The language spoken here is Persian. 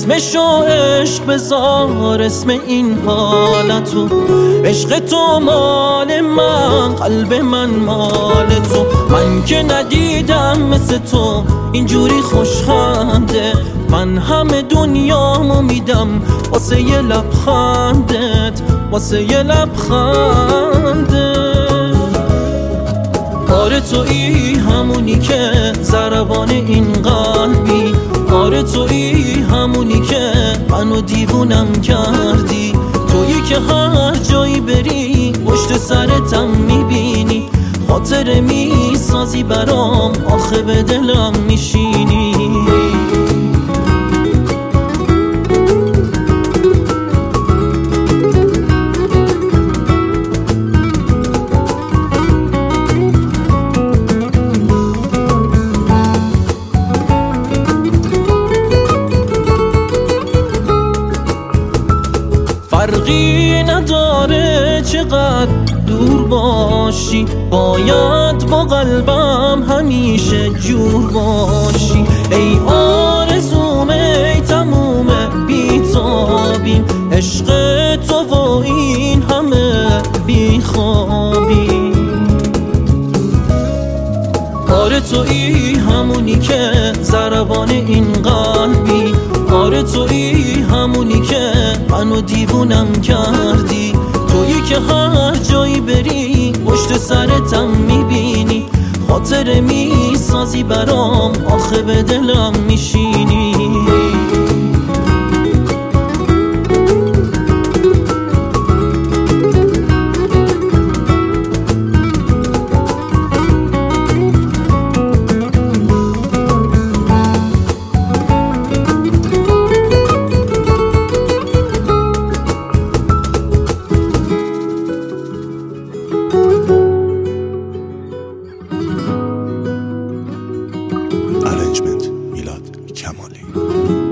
اسمشو عشق بذار، اسم این حالتو. عشق تو مال من، قلب من مال تو. من که ندیدم مثل تو اینجوری خوشخنده. من همه دنیامو میدم واسه یه لبخندت، واسه یه لبخندت. آره تویی همونی که ضربان این قلبی. آره تویی همونی که منو دیوونم کردی. تویی که هر جایی بری پشت سرتم میبینی. خاطر میسازی برام، آخه به دلم میشینی. فرقی نداره چقدر دور باشی، باید با قلبم همیشه جور باشی. ای آرزوم، ای تموم بیتابیم، عشق تو و این همه بیخوابیم. آره تویی همونی که ضربان این قلبی. آره تویی همونی که منو دیوونم کردی. تویی که هر جایی بری پشت سرتم میبینی. خاطر میسازی برام، آخه به دلم میشینی. Arrangement میلاد کمالی.